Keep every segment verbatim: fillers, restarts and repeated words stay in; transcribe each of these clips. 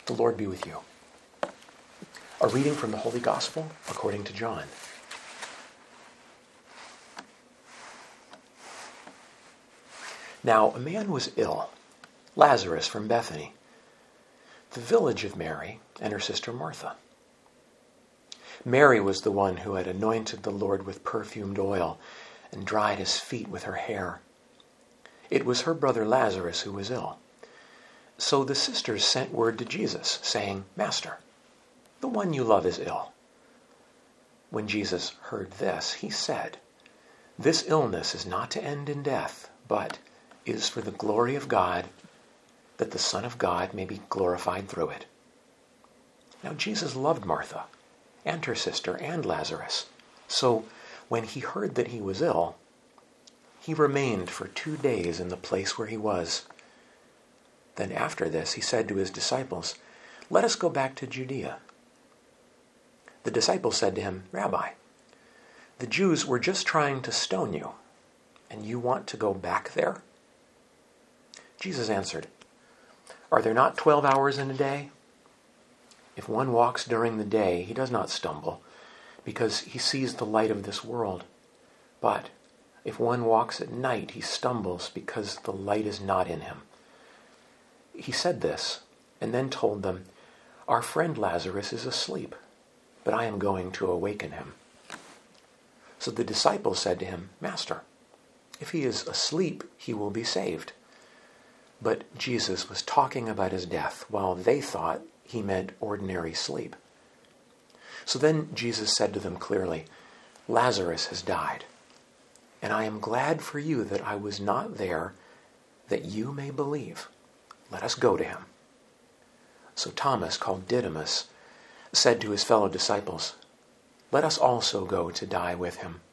The Lord be with you. A reading from the Holy Gospel according to John. Now a man was ill, Lazarus from Bethany, the village of Mary and her sister Martha. Mary was the one who had anointed the Lord with perfumed oil and dried his feet with her hair. It was her brother Lazarus who was ill. So the sisters sent word to Jesus, saying, "Master, the one you love is ill." When Jesus heard this, he said, "This illness is not to end in death, but is for the glory of God, that the Son of God may be glorified through it." Now Jesus loved Martha, and her sister, and Lazarus. So when he heard that he was ill, he remained for two days in the place where he was. Then after this he said to his disciples, "Let us go back to Judea." The disciples said to him, "Rabbi, the Jews were just trying to stone you, and you want to go back there?" Jesus answered, "Are there not twelve hours in a day? If one walks during the day, he does not stumble, because he sees the light of this world. But if one walks at night, he stumbles, because the light is not in him." He said this, and then told them, "Our friend Lazarus is asleep, but I am going to awaken him." So the disciples said to him, "Master, if he is asleep, he will be saved." But Jesus was talking about his death, while they thought he meant ordinary sleep. So then Jesus said to them clearly, "Lazarus has died, and I am glad for you that I was not there, that you may believe. Let us go to him." So Thomas, called Didymus, said to his fellow disciples, "Let us also go to die with him."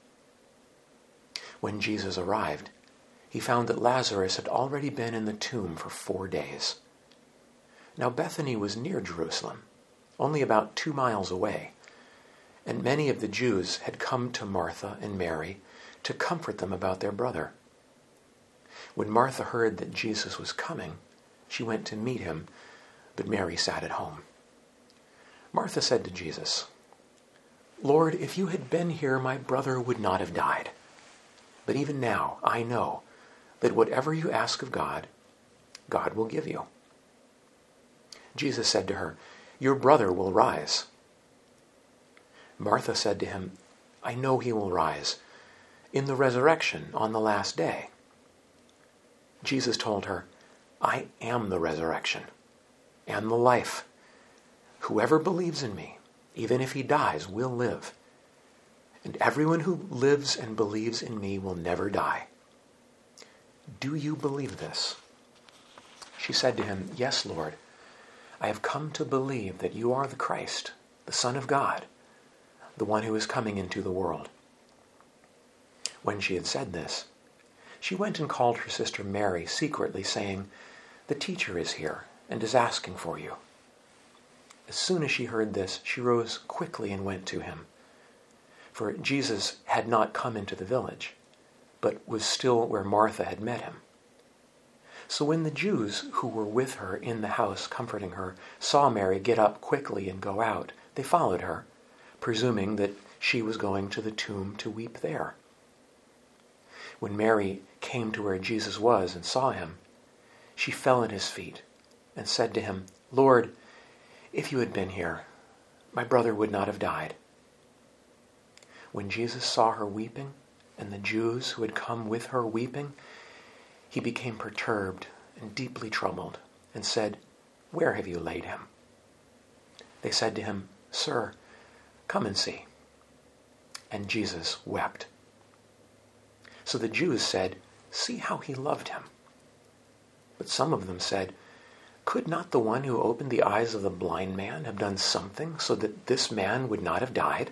When Jesus arrived, he found that Lazarus had already been in the tomb for four days. Now Bethany was near Jerusalem, only about two miles away, and many of the Jews had come to Martha and Mary to comfort them about their brother. When Martha heard that Jesus was coming, she went to meet him, but Mary sat at home. Martha said to Jesus, "Lord, if you had been here, my brother would not have died. But even now I know that whatever you ask of God, God will give you." Jesus said to her, "Your brother will rise." Martha said to him, "I know he will rise in the resurrection on the last day." Jesus told her, "I am the resurrection and the life. Whoever believes in me, even if he dies, will live. And everyone who lives and believes in me will never die. Do you believe this?" She said to him, "Yes, Lord. I have come to believe that you are the Christ, the Son of God, the one who is coming into the world." When she had said this, she went and called her sister Mary secretly, saying, "The teacher is here and is asking for you." As soon as she heard this, she rose quickly and went to him. For Jesus had not come into the village, but was still where Martha had met him. So when the Jews who were with her in the house comforting her saw Mary get up quickly and go out, they followed her, presuming that she was going to the tomb to weep there. When Mary came to where Jesus was and saw him, she fell at his feet and said to him, "Lord, if you had been here, my brother would not have died." When Jesus saw her weeping, and the Jews who had come with her weeping, he became perturbed and deeply troubled, and said, "Where have you laid him?" They said to him, "Sir, come and see." And Jesus wept. So the Jews said, "See how he loved him." But some of them said, "Could not the one who opened the eyes of the blind man have done something so that this man would not have died?"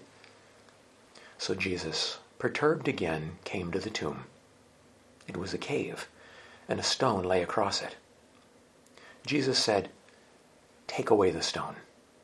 So Jesus, perturbed again, came to the tomb. It was a cave, and a stone lay across it. Jesus said, "Take away the stone."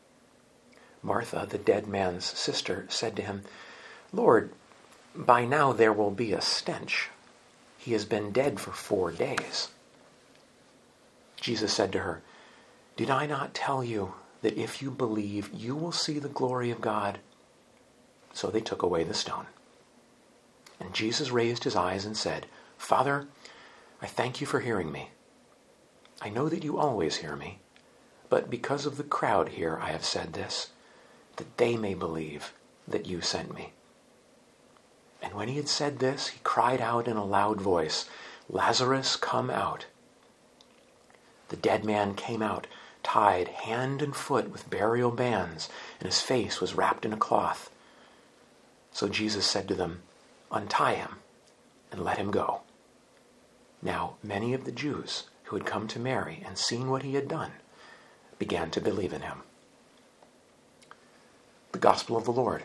Martha, the dead man's sister, said to him, "Lord, by now there will be a stench. He has been dead for four days." Jesus said to her, Did I not tell you that if you believe, you will see the glory of God?" So they took away the stone. And Jesus raised his eyes and said, "Father, I thank you for hearing me. I know that you always hear me, but because of the crowd here I have said this, that they may believe that you sent me." And when he had said this, he cried out in a loud voice, "Lazarus, come out." The dead man came out, tied hand and foot with burial bands, and his face was wrapped in a cloth. So Jesus said to them, "Untie him and let him go." Now many of the Jews who had come to Mary and seen what he had done began to believe in him. The Gospel of the Lord.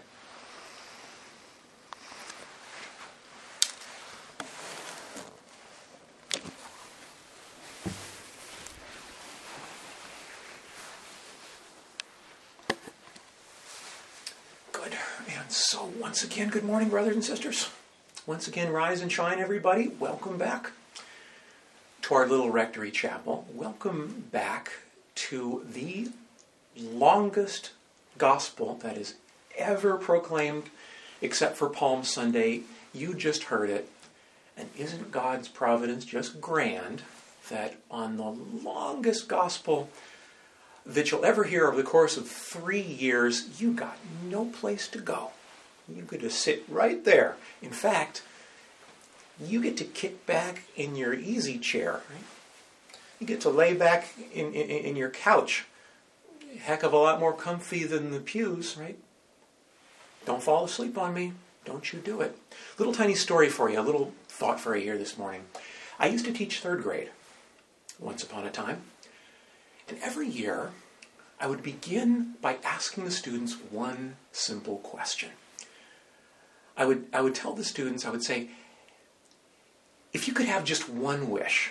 Good. And so once again, good morning, brothers and sisters. Once again, rise and shine, everybody. Welcome back to our little rectory chapel. Welcome back to the longest gospel that is ever proclaimed, except for Palm Sunday. You just heard it. And isn't God's providence just grand that on the longest gospel that you'll ever hear over the course of three years, you got no place to go. You get to sit right there. In fact, you get to kick back in your easy chair. Right? You get to lay back in, in, in your couch. A heck of a lot more comfy than the pews, right? Don't fall asleep on me. Don't you do it. Little tiny story for you, a little thought for you here this morning. I used to teach third grade once upon a time. And every year, I would begin by asking the students one simple question. I would, I would tell the students, I would say, if you could have just one wish,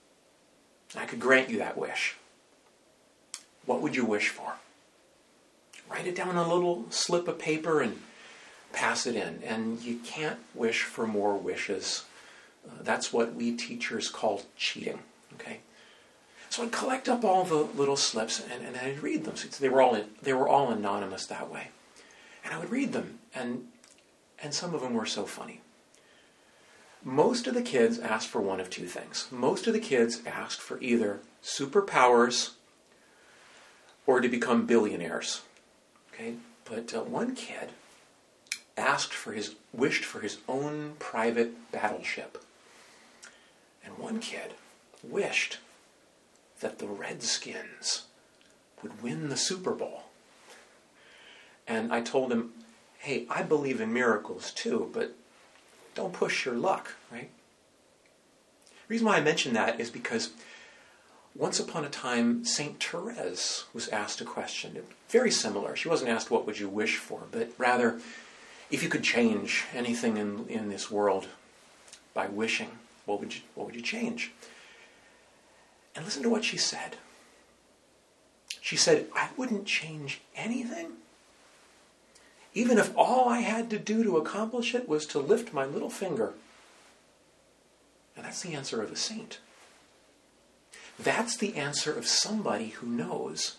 I could grant you that wish, what would you wish for? Write it down on a little slip of paper and pass it in. And you can't wish for more wishes. Uh, that's what we teachers call cheating. Okay. So I'd collect up all the little slips and, and I'd read them. So they were all in, they were all anonymous that way. And I would read them, and and some of them were so funny. Most of the kids asked for one of two things. Most of the kids asked for either superpowers or to become billionaires. Okay, but uh, one kid asked for his, wished for his own private battleship, and one kid wished that the Redskins would win the Super Bowl. And I told him, hey, I believe in miracles too, but don't push your luck, right? The reason why I mention that is because once upon a time, Saint Therese was asked a question, very similar. She wasn't asked, what would you wish for, but rather, if you could change anything in, in this world by wishing, what would you, what would you change? And listen to what she said. She said, I wouldn't change anything. Even if all I had to do to accomplish it was to lift my little finger. And that's the answer of a saint. That's the answer of somebody who knows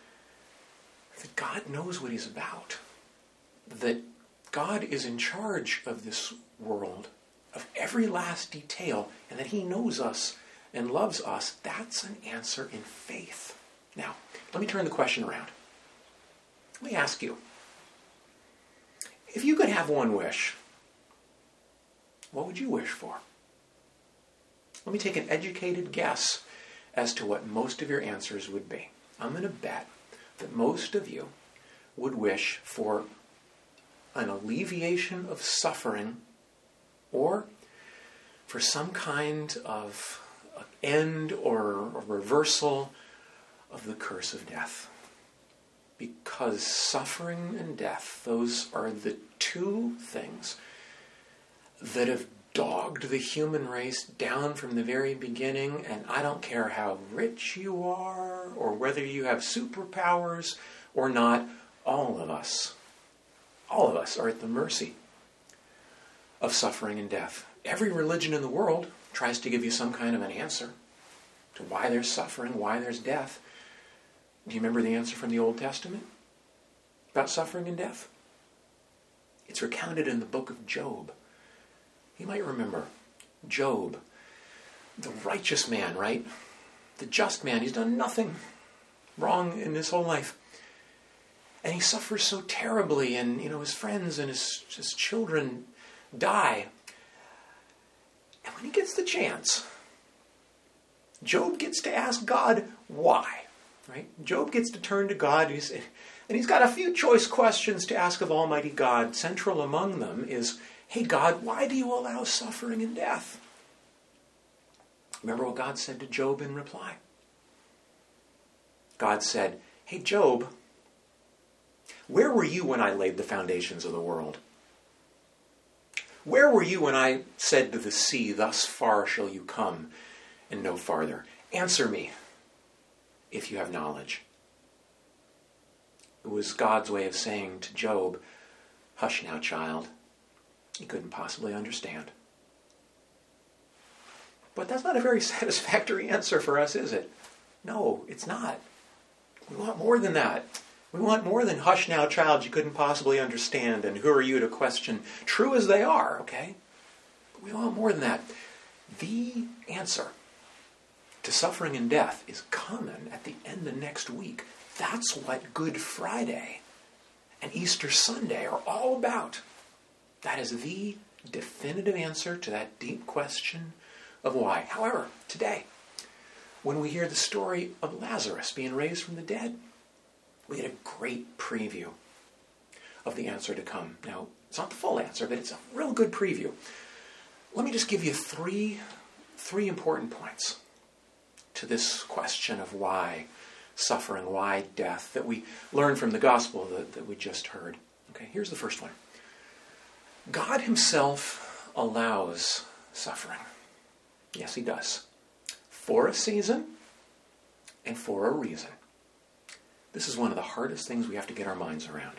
that God knows what he's about. That God is in charge of this world, of every last detail, and that he knows us and loves us. That's an answer in faith. Now, let me turn the question around. Let me ask you, if you could have one wish, what would you wish for? Let me take an educated guess as to what most of your answers would be. I'm going to bet that most of you would wish for an alleviation of suffering or for some kind of end or a reversal of the curse of death. Because suffering and death, those are the two things that have dogged the human race down from the very beginning, and I don't care how rich you are or whether you have superpowers or not, all of us, all of us are at the mercy of suffering and death. Every religion in the world tries to give you some kind of an answer to why there's suffering, why there's death. Do you remember the answer from the Old Testament about suffering and death? It's recounted in the book of Job. You might remember Job, the righteous man, right? The just man. He's done nothing wrong in his whole life. And he suffers so terribly, and you know his friends and his, his children die. And when he gets the chance, Job gets to ask God why. Right? Job gets to turn to God, and he's, and he's got a few choice questions to ask of Almighty God. Central among them is, hey God, why do you allow suffering and death? Remember what God said to Job in reply? God said, hey Job, where were you when I laid the foundations of the world? Where were you when I said to the sea, thus far shall you come and no farther? Answer me, if you have knowledge. It was God's way of saying to Job, hush now, child. He couldn't possibly understand. But that's not a very satisfactory answer for us, is it? No, it's not. We want more than that. We want more than, hush now, child, you couldn't possibly understand, and who are you to question, true as they are, okay? But we want more than that. The answer to suffering and death is coming at the end of next week. That's what Good Friday and Easter Sunday are all about. That is the definitive answer to that deep question of why. However, today, when we hear the story of Lazarus being raised from the dead, we get a great preview of the answer to come. Now, it's not the full answer, but it's a real good preview. Let me just give you three, three important points to this question of why suffering, why death, that we learn from the gospel that, that we just heard. Okay, here's the first one. God himself allows suffering. Yes, he does. For a season and for a reason. This is one of the hardest things we have to get our minds around.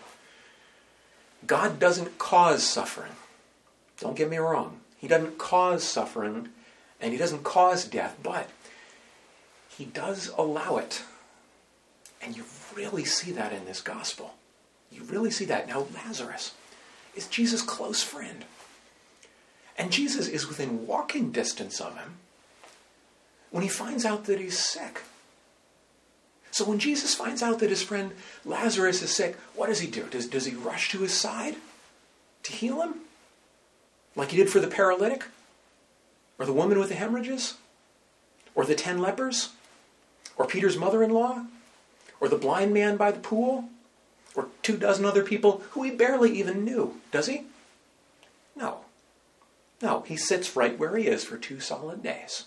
God doesn't cause suffering. Don't get me wrong. He doesn't cause suffering and he doesn't cause death, but he does allow it. And you really see that in this gospel. You really see that. Now, Lazarus is Jesus' close friend. And Jesus is within walking distance of him when he finds out that he's sick. So when Jesus finds out that his friend Lazarus is sick, what does he do? Does, does he rush to his side to heal him? Like he did for the paralytic? Or the woman with the hemorrhages? Or the ten lepers? Or Peter's mother-in-law? Or the blind man by the pool? Or two dozen other people who he barely even knew? Does he? No. No, he sits right where he is for two solid days.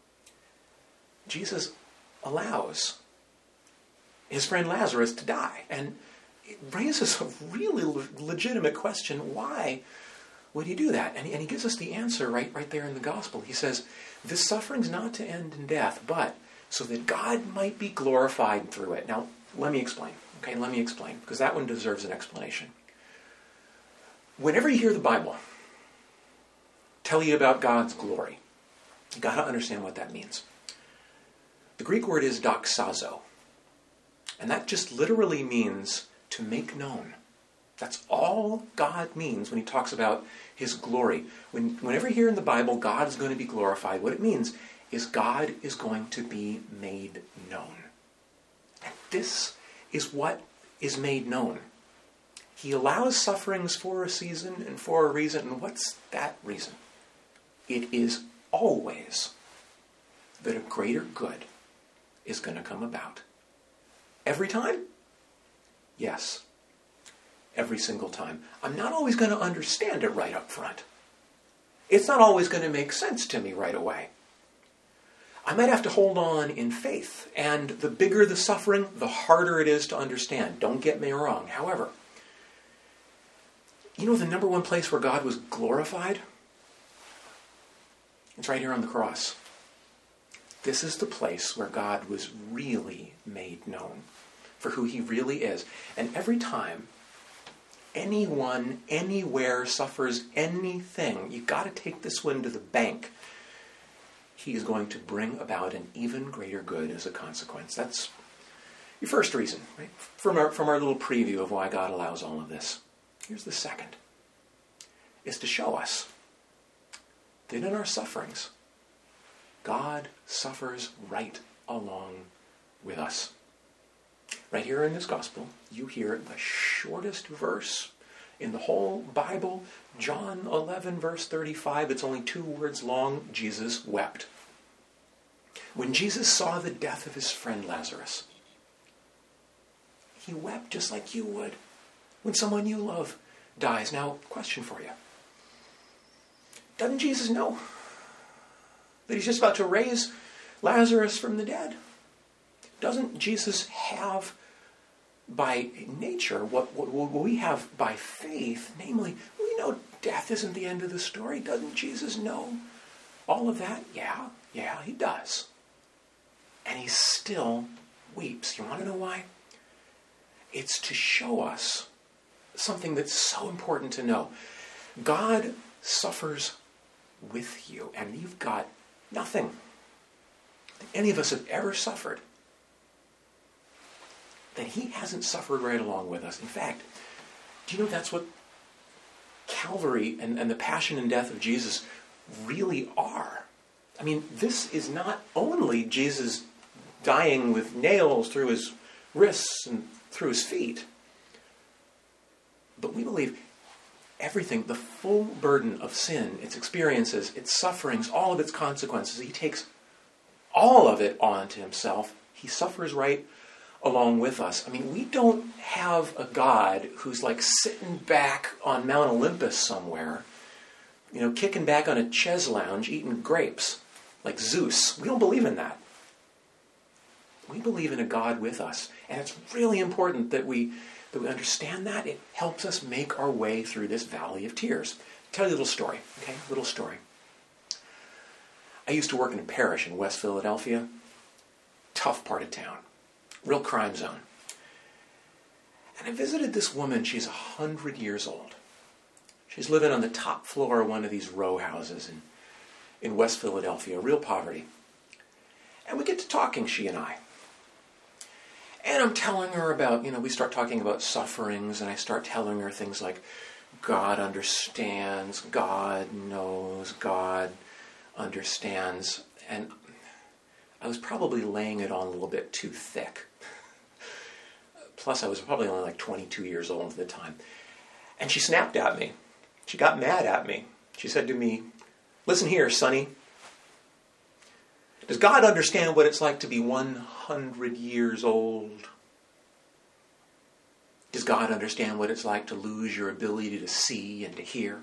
Jesus allows his friend Lazarus to die. And it raises a really le- legitimate question. Why would he do that? And he, and he gives us the answer right, right there in the gospel. He says, this suffering's not to end in death, but so that God might be glorified through it. Now, let me explain. Okay, let me explain, because that one deserves an explanation. Whenever you hear the Bible tell you about God's glory, you've got to understand what that means. The Greek word is doxazo. And that just literally means to make known. That's all God means when he talks about his glory. When, whenever you hear in the Bible God is going to be glorified, what it means is God is going to be made known. And this is what is made known. He allows sufferings for a season and for a reason. And what's that reason? It is always that a greater good is going to come about. Every time? Yes. Every single time. I'm not always going to understand it right up front. It's not always going to make sense to me right away. I might have to hold on in faith, and the bigger the suffering, the harder it is to understand. Don't get me wrong. However, you know the number one place where God was glorified? It's right here on the cross. This is the place where God was really made known for who he really is. And every time anyone, anywhere suffers anything, you've got to take this one to the bank. He is going to bring about an even greater good as a consequence. That's The first reason, right, from our, from our little preview of why God allows all of this. Here's the second. Is to show us that in our sufferings, God suffers right along with us. Right here in this gospel, you hear the shortest verse in the whole Bible, John eleven, verse thirty-five. It's only two words long. Jesus wept. When Jesus saw the death of his friend Lazarus, he wept just like you would when someone you love dies. Now, question for you. Doesn't Jesus know that he's just about to raise Lazarus from the dead? Doesn't Jesus have by nature what, what, what we have by faith? Namely, we know death isn't the end of the story. Doesn't Jesus know all of that? Yeah, yeah, he does. And he still weeps. You want to know why? It's to show us something that's so important to know. God suffers with you, and you've got nothing that any of us have ever suffered that he hasn't suffered right along with us. In fact, do you know that's what Calvary and, and the passion and death of Jesus really are? I mean, this is not only Jesus dying with nails through his wrists and through his feet, but we believe everything, the full burden of sin, its experiences, its sufferings, all of its consequences, he takes all of it onto himself. He suffers right along with us. I mean, we don't have a God who's like sitting back on Mount Olympus somewhere, you know, kicking back on a chaise lounge, eating grapes, like Zeus. We don't believe in that. We believe in a God with us. And it's really important that we that we understand that. It helps us make our way through this valley of tears. I'll tell you a little story, okay? A little story. I used to work in a parish in West Philadelphia. Tough part of town. Real crime zone. And I visited this woman. She's a hundred years old. She's living on the top floor of one of these row houses in, in West Philadelphia. Real poverty. And we get to talking, she and I. And I'm telling her about, you know, we start talking about sufferings, and I start telling her things like, God understands, God knows, God understands. And I was probably laying it on a little bit too thick. Plus, I was probably only like twenty-two years old at the time. And she snapped at me. She got mad at me. She said to me, listen here, Sonny. Does God understand what it's like to be one hundred years old? Does God understand what it's like to lose your ability to see and to hear?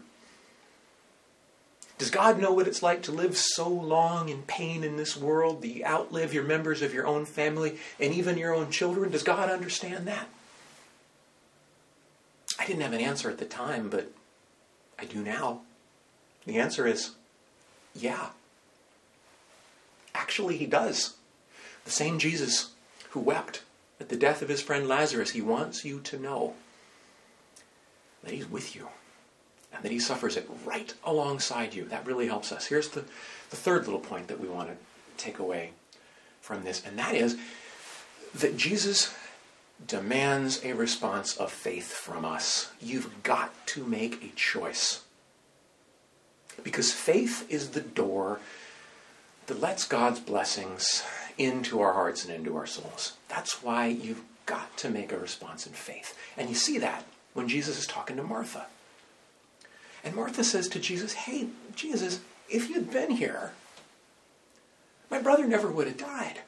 Does God know what it's like to live so long in pain in this world that you outlive your members of your own family and even your own children? Does God understand that? I didn't have an answer at the time, but I do now. The answer is, yeah. Actually, he does. The same Jesus who wept at the death of his friend Lazarus, he wants you to know that he's with you and that he suffers it right alongside you. That really helps us. Here's the, the third little point that we want to take away from this, and that is that Jesus demands a response of faith from us. You've got to make a choice. Because faith is the door that lets God's blessings into our hearts and into our souls. That's why you've got to make a response in faith. And you see that when Jesus is talking to Martha. And Martha says to Jesus, hey, Jesus, if you'd been here, my brother never would have died.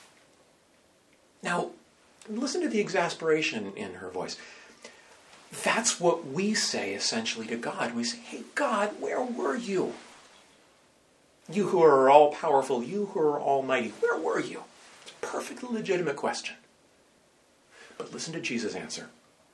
Now, listen to the exasperation in her voice. That's what we say essentially to God. We say, hey, God, where were you? You who are all-powerful, you who are almighty, where were you? It's a perfectly legitimate question. But listen to Jesus' answer.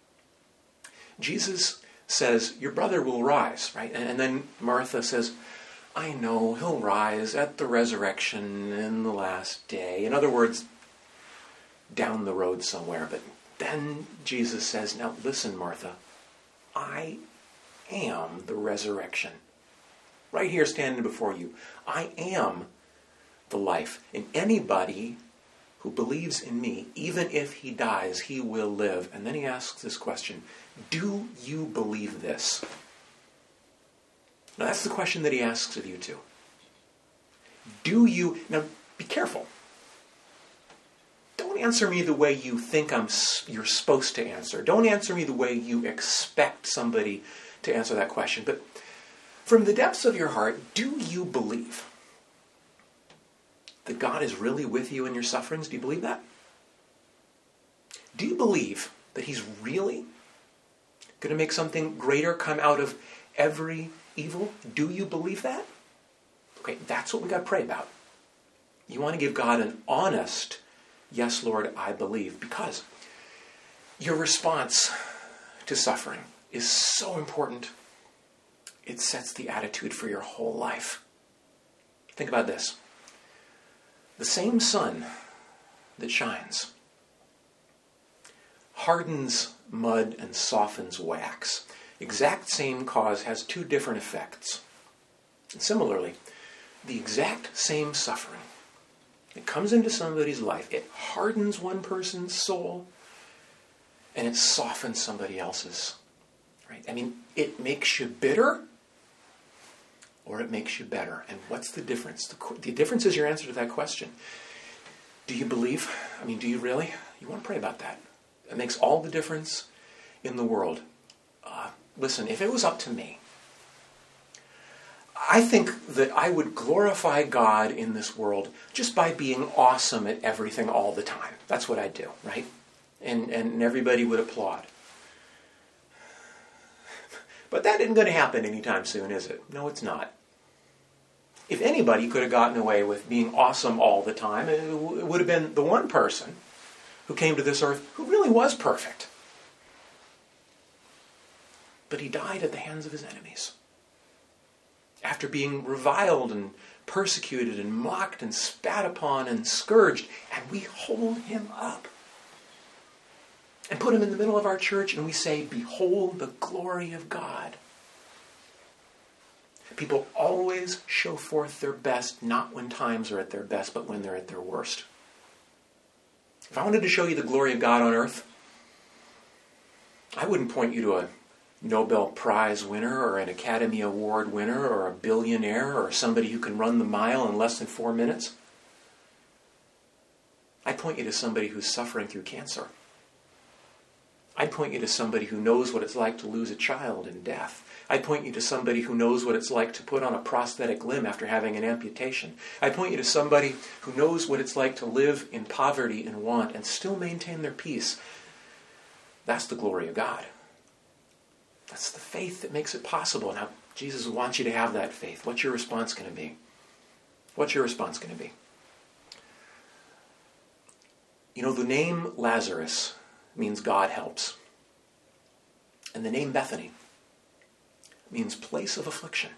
Jesus says, your brother will rise, right? And then Martha says, I know, he'll rise at the resurrection in the last day. In other words, down the road somewhere. But then Jesus says, now listen, Martha, I am the resurrection. Right here standing before you. I am the life. And anybody who believes in me, even if he dies, he will live. And then he asks this question, do you believe this? Now that's the question that he asks of you too. Do you, now be careful. Don't answer me the way you think I'm, you're supposed to answer. Don't answer me the way you expect somebody to answer that question. But from the depths of your heart, do you believe that God is really with you in your sufferings? Do you believe that? Do you believe that he's really going to make something greater come out of every evil? Do you believe that? Okay, that's what we got to pray about. You want to give God an honest, yes, Lord, I believe, because your response to suffering is so important. It sets the attitude for your whole life. Think about this. The same sun that shines hardens mud and softens wax. Exact same cause has two different effects. And similarly, the exact same suffering, it comes into somebody's life, it hardens one person's soul, and it softens somebody else's. Right? I mean, it makes you bitter, or it makes you better. And what's the difference? The, the difference is your answer to that question. Do you believe? I mean, do you really? You want to pray about that. It makes all the difference in the world. Uh, listen, if it was up to me, I think that I would glorify God in this world just by being awesome at everything all the time. That's what I'd do, right? And, and everybody would applaud. But that isn't going to happen anytime soon, is it? No, it's not. If anybody could have gotten away with being awesome all the time, it would have been the one person who came to this earth who really was perfect. But he died at the hands of his enemies. After being reviled and persecuted and mocked and spat upon and scourged, and we hold him up and put him in the middle of our church and we say, behold the glory of God. People always show forth their best, not when times are at their best, but when they're at their worst. If I wanted to show you the glory of God on earth, I wouldn't point you to a Nobel Prize winner or an Academy Award winner or a billionaire or somebody who can run the mile in less than four minutes. I'd point you to somebody who's suffering through cancer. I'd point you to somebody who knows what it's like to lose a child in death. I'd point you to somebody who knows what it's like to put on a prosthetic limb after having an amputation. I'd point you to somebody who knows what it's like to live in poverty and want and still maintain their peace. That's the glory of God. That's the faith that makes it possible. Now, Jesus wants you to have that faith. What's your response going to be? What's your response going to be? You know, the name Lazarus means God helps. And the name Bethany means place of affliction.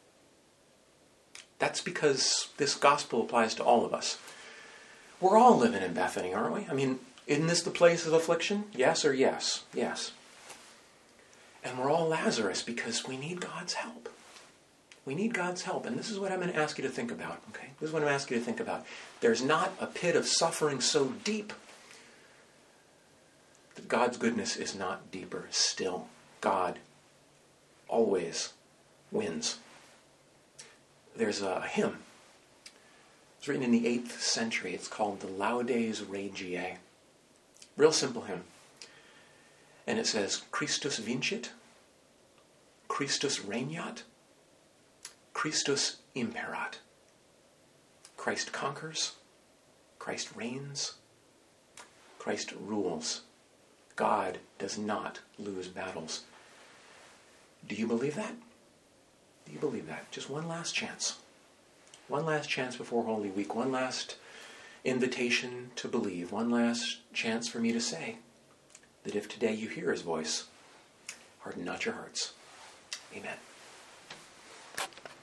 That's because this gospel applies to all of us. We're all living in Bethany, aren't we? I mean, isn't this the place of affliction? Yes or yes? Yes. And we're all Lazarus because we need God's help. We need God's help. And this is what I'm going to ask you to think about, okay? This is what I'm asking you to think about. There's not a pit of suffering so deep that God's goodness is not deeper still. God always wins. There's a hymn. It's written in the eighth century. It's called the Laudes Regiae. Real simple hymn. And it says, Christus vincit, Christus regnat, Christus imperat. Christ conquers, Christ reigns, Christ rules. God does not lose battles. Do you believe that? Do you believe that? Just one last chance. One last chance before Holy Week. One last invitation to believe. One last chance for me to say that if today you hear his voice, harden not your hearts. Amen.